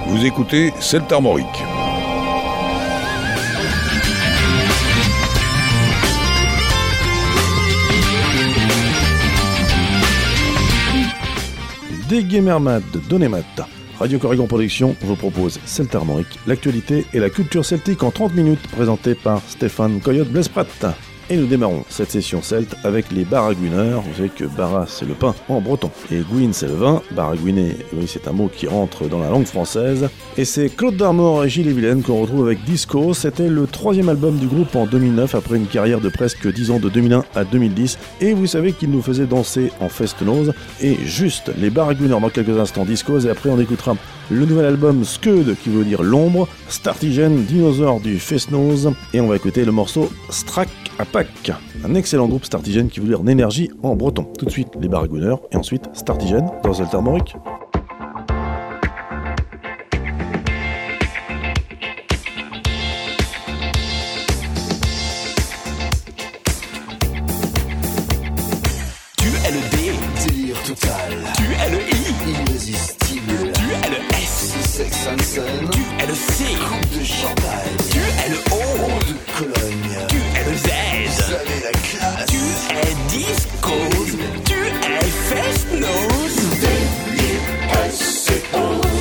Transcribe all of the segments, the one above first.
Vous écoutez Celte Armorique. Des Gamermad de Donémat, Radio Corrigan Production vous propose Celte Armorique, l'actualité et la culture celtique en 30 minutes, présentée par Stéphane Coyote Blesprat. Et nous démarrons cette session celte avec les baragouineurs. Vous savez que bara c'est le pain en breton et gouine c'est le vin. Baragouiner, oui, c'est un mot qui rentre dans la langue française. Et c'est Claude Darmor et Gilles Vilaine qu'on retrouve avec Disco. C'était le 3e album du groupe en 2009 après une carrière de presque 10 ans de 2001 à 2010. Et vous savez qu'ils nous faisaient danser en fest-nose. Et juste les baragouineurs dans quelques instants, Disco, et après on écoutera le nouvel album Scud qui veut dire l'ombre, Startigen, dinosaure du fest-nose. Et on va écouter le morceau Strack à Pâques, un excellent groupe Startigen qui veut dire l'énergie en breton. Tout de suite les baragouineurs et ensuite Startigen dans Celte Armorique. Tu es le D, délire total. Tu es le I, irrésistible. Tu es le S, sex and sun. Tu es le C, coupe de champagne. Tu es le O, de Cologne. Tu es le Z, vous avez la classe. Tu es disco. Tu es fest-nose. D-I-S-C-O.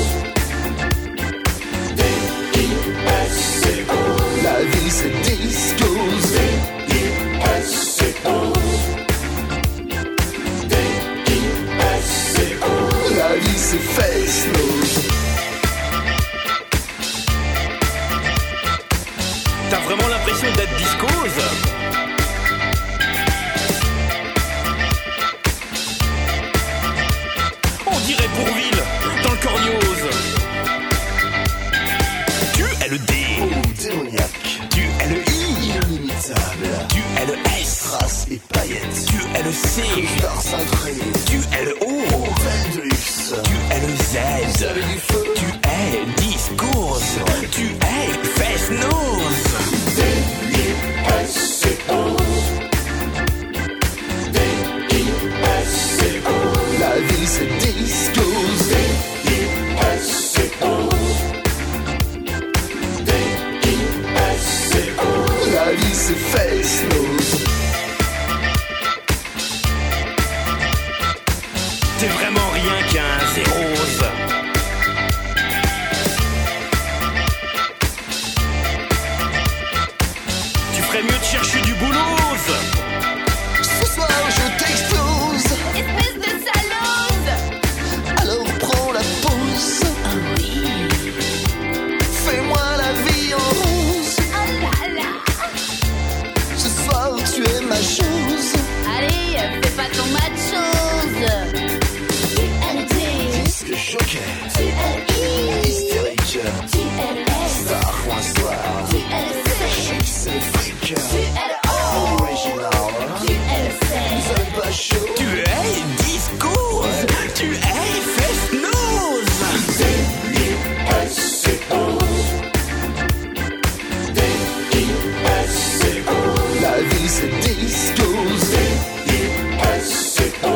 D-I-S-C-O. La vie c'est disco. D-I-S-C-O. La vie c'est fest-nose. T'as vraiment l'impression d'être discose? On dirait Bourville dans le Corniose. Tu es le D, démoniaque. Tu es le I, inimitable. Tu es le S, trace et paillettes. Tu es le C, star cintré. Tu es le O, hôtel de luxe. Tu es le Z, vous avez du feu. Tu es discours. Tu es fest-nose. D-I-S-C-O. D-I-S-C-O. La vie c'est disco. D-I-S-C-O. D-I-S-C-O. La vie c'est fest-nose. T'es vraiment rien qu'un zérose. Tu ferais mieux de chercher du boulot. Ce soir je t'explose. Espèce de salose. Alors prends la pause. Ah oui. Fais-moi la vie en rose. Oh là là. Ce soir tu es ma chose. Allez, fais pas ton machose. Tu es le D. Disque choquet. Tu es le I. Hystérique. Tu es le S. Star coin soir. Tu es le C. Chic c'est fric. Tu es le O. Original. Tu es le C. Vous avez pas chaud. Tu es discose. Tu es fest-nose. D-I-S-C-O. D-I-S-C-O. La vie c'est disco. D-I-S-C-O.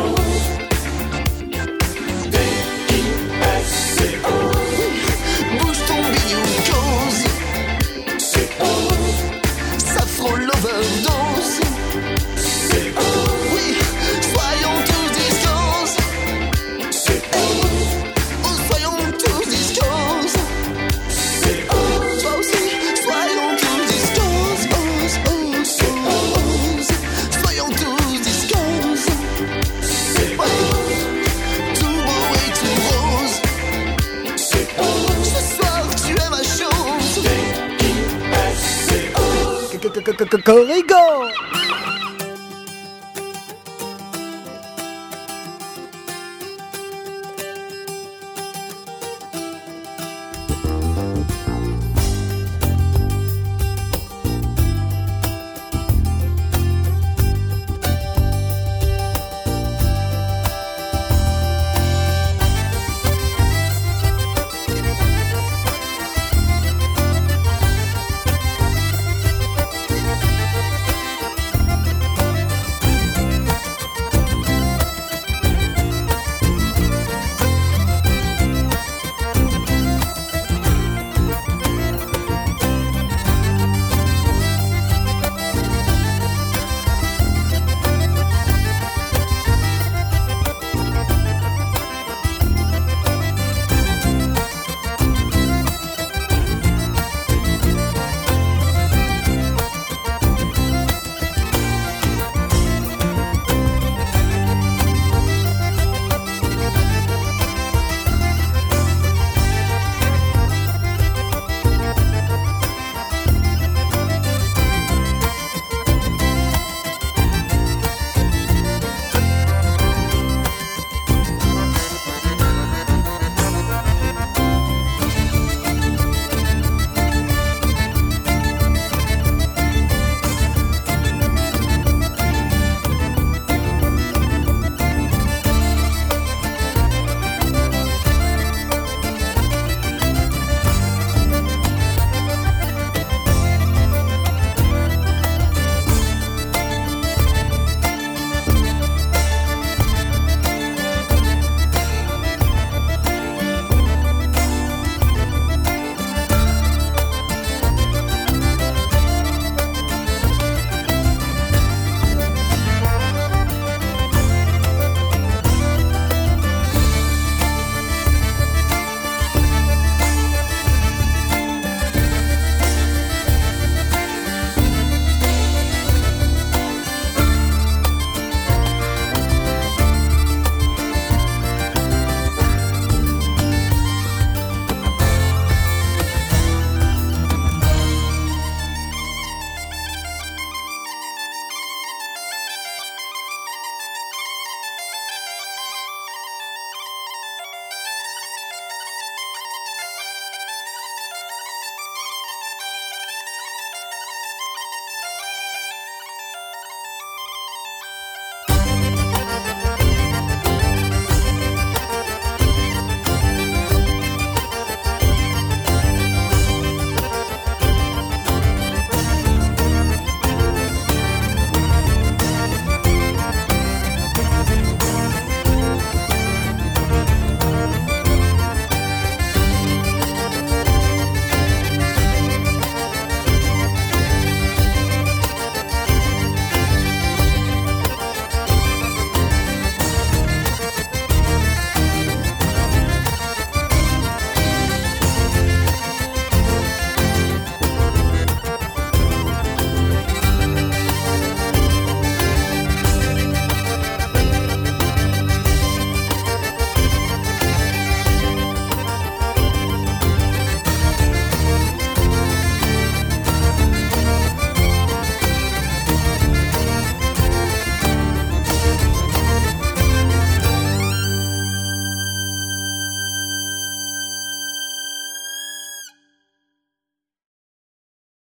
D-I-S-C-o. Bouge ton bignou cause. C-O. Ça frôle l'overdose. C-O. Oui, soyons tous discos. C-O. Oh, soyons tous discos. C-o. Toi aussi, soyons tous discos. Oh, oh, C-o. Soyons tous discos. C-o. Tout beau et tout rose. C-o. Ce soir, tu es ma chose. D-I-S-C-O. Corrigan.